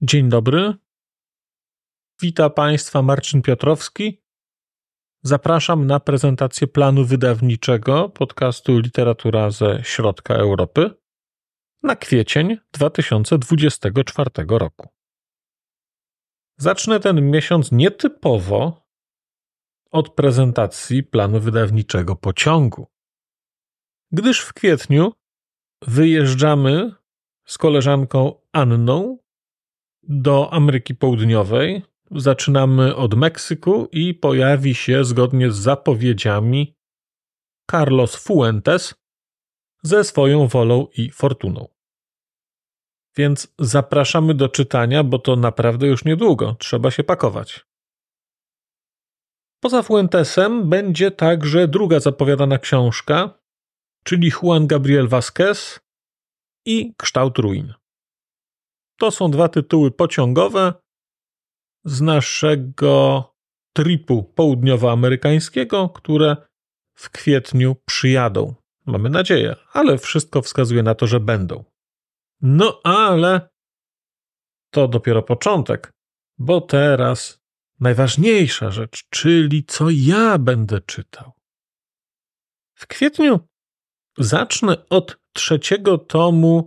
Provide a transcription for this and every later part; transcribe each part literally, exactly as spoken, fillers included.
Dzień dobry. Witam Państwa Marcin Piotrowski. Zapraszam na prezentację planu wydawniczego podcastu Literatura ze Środka Europy na kwiecień dwa tysiące dwudziestego czwartego roku. Zacznę ten miesiąc nietypowo od prezentacji planu wydawniczego pociągu, gdyż w kwietniu wyjeżdżamy z koleżanką Anną do Ameryki Południowej. Zaczynamy od Meksyku i pojawi się, zgodnie z zapowiedziami, Carlos Fuentes ze swoją wolą i fortuną. Więc zapraszamy do czytania, bo to naprawdę już niedługo. Trzeba się pakować. Poza Fuentesem będzie także druga zapowiadana książka, czyli Juan Gabriel Vázquez i Kształt ruin. To są dwa tytuły pociągowe z naszego tripu południowoamerykańskiego, które w kwietniu przyjadą. Mamy nadzieję, ale wszystko wskazuje na to, że będą. No ale to dopiero początek, bo teraz najważniejsza rzecz, czyli co ja będę czytał. W kwietniu zacznę od trzeciego tomu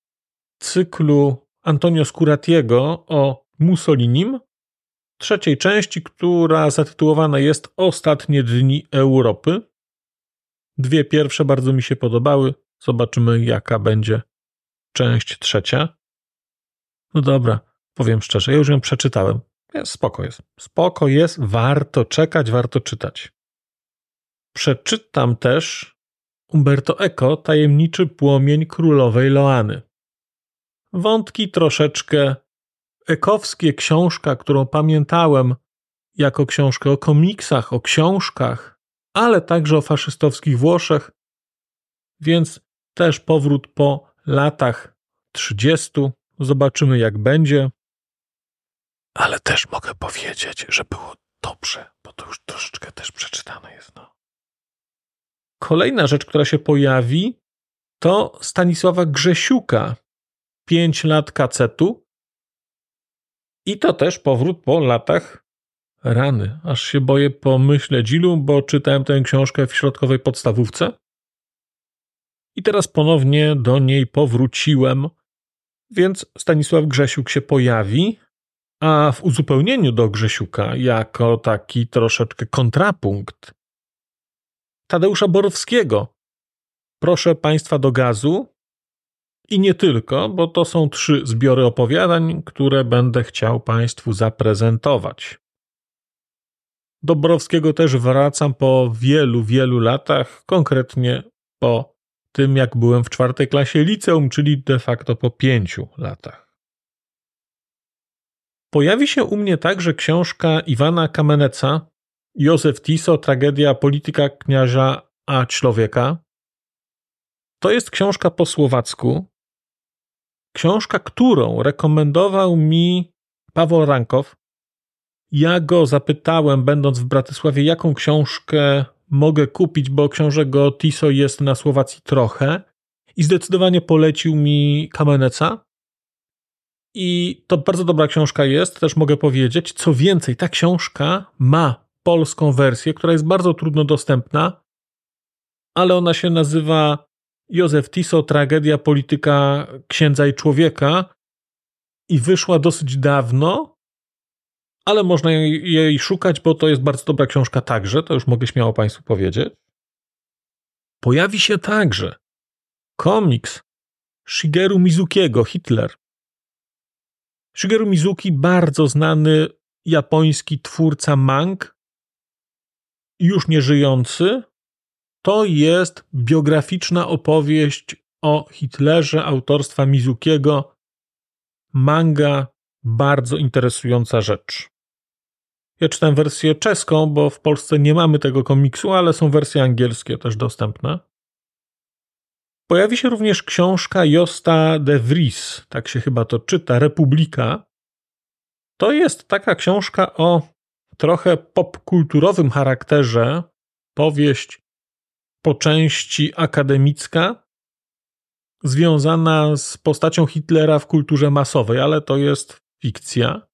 cyklu Antonio Scuratiego o Mussolinim, trzeciej części, która zatytułowana jest Ostatnie dni Europy. Dwie pierwsze bardzo mi się podobały. Zobaczymy, jaka będzie część trzecia. No dobra, powiem szczerze, ja już ją przeczytałem. Jest, spoko jest. Spoko jest, warto czekać, warto czytać. Przeczytam też Umberto Eco, Tajemniczy płomień królowej Loany. Wątki troszeczkę ekowskie, książka, którą pamiętałem jako książkę o komiksach, o książkach, ale także o faszystowskich Włoszech, więc też powrót po latach trzydziestu. Zobaczymy, jak będzie. Ale też mogę powiedzieć, że było dobrze, bo to już troszeczkę też przeczytane jest. No. Kolejna rzecz, która się pojawi, to Stanisława Grzesiuka, Pięć lat kacetu. I to też powrót po latach rany. Aż się boję pomyśleć ilu, bo czytałem tę książkę w środkowej podstawówce. I teraz ponownie do niej powróciłem, więc Stanisław Grzesiuk się pojawi, a w uzupełnieniu do Grzesiuka, jako taki troszeczkę kontrapunkt, Tadeusza Borowskiego. Proszę Państwa do gazu. I nie tylko, bo to są trzy zbiory opowiadań, które będę chciał Państwu zaprezentować. Do Borowskiego też wracam po wielu, wielu latach, konkretnie po tym, jak byłem w czwartej klasie liceum, czyli de facto po pięciu latach. Pojawi się u mnie także książka Iwana Kameneca, Józef Tiso, Tragedia polityka kniaza a człowieka. To jest książka po słowacku. Książka, którą rekomendował mi Paweł Rankow. Ja go zapytałem, będąc w Bratysławie, jaką książkę mogę kupić, bo książek o Tiso jest na Słowacji trochę. I zdecydowanie polecił mi Kameneca. I to bardzo dobra książka jest, też mogę powiedzieć. Co więcej, ta książka ma polską wersję, która jest bardzo trudno dostępna, ale ona się nazywa Józef Tiso, Tragedia polityka księdza i człowieka i wyszła dosyć dawno, ale można jej, jej szukać, bo to jest bardzo dobra książka także, to już mogę śmiało Państwu powiedzieć. Pojawi się także komiks Shigeru Mizukiego, Hitler. Shigeru Mizuki, bardzo znany japoński twórca mang, już nie żyjący. To jest biograficzna opowieść o Hitlerze autorstwa Mizukiego. Manga, bardzo interesująca rzecz. Ja czytam wersję czeską, bo w Polsce nie mamy tego komiksu, ale są wersje angielskie też dostępne. Pojawi się również książka Josta de Vries, tak się chyba to czyta, Republika. To jest taka książka o trochę popkulturowym charakterze, powieść po części akademicka, związana z postacią Hitlera w kulturze masowej, ale to jest fikcja.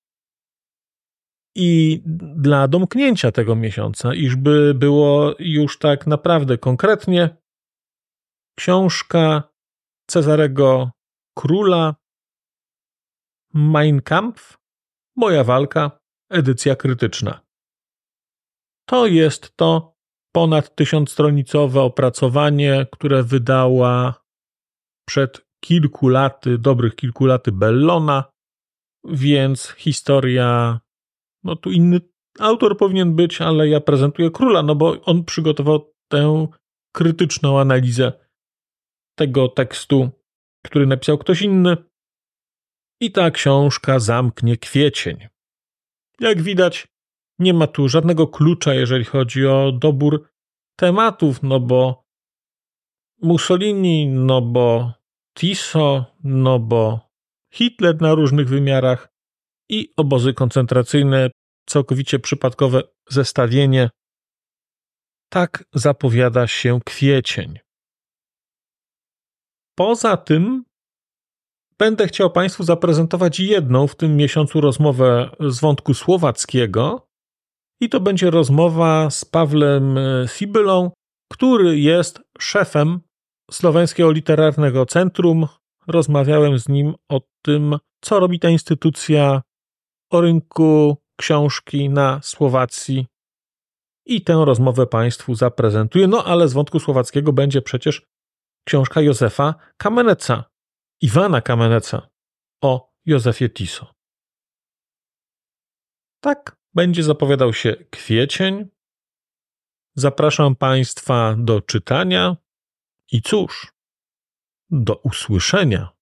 I dla domknięcia tego miesiąca, iżby było już tak naprawdę konkretnie, książka Cezarego Króla Mein Kampf, Moja walka, edycja krytyczna. To jest to ponad tysiącstronicowe opracowanie, które wydała przed kilku laty, dobrych kilku laty Bellona, więc historia, no tu inny autor powinien być, ale ja prezentuję Króla, no bo on przygotował tę krytyczną analizę tego tekstu, który napisał ktoś inny. I ta książka zamknie kwiecień. Jak widać, nie ma tu żadnego klucza, jeżeli chodzi o dobór tematów, no bo Mussolini, no bo Tiso, no bo Hitler na różnych wymiarach i obozy koncentracyjne, całkowicie przypadkowe zestawienie. Tak zapowiada się kwiecień. Poza tym będę chciał Państwu zaprezentować jedną w tym miesiącu rozmowę z wątku słowackiego i to będzie rozmowa z Pawłem Sibylą, który jest szefem Słoweńskiego Literarnego Centrum. Rozmawiałem z nim o tym, co robi ta instytucja, o rynku książki na Słowacji i tę rozmowę Państwu zaprezentuję. No ale z wątku słowackiego będzie przecież książka Józefa Kameneca, Iwana Kameneca o Józefie Tiso. Tak będzie zapowiadał się kwiecień. Zapraszam Państwa do czytania i cóż, do usłyszenia.